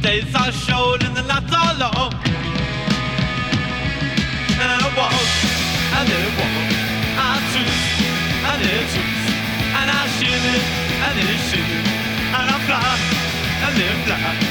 days are short and the nights are long. And I walk, and then walk, I twist, and then twist, and I shimmy, and then shimmy, and I fly, and then fly.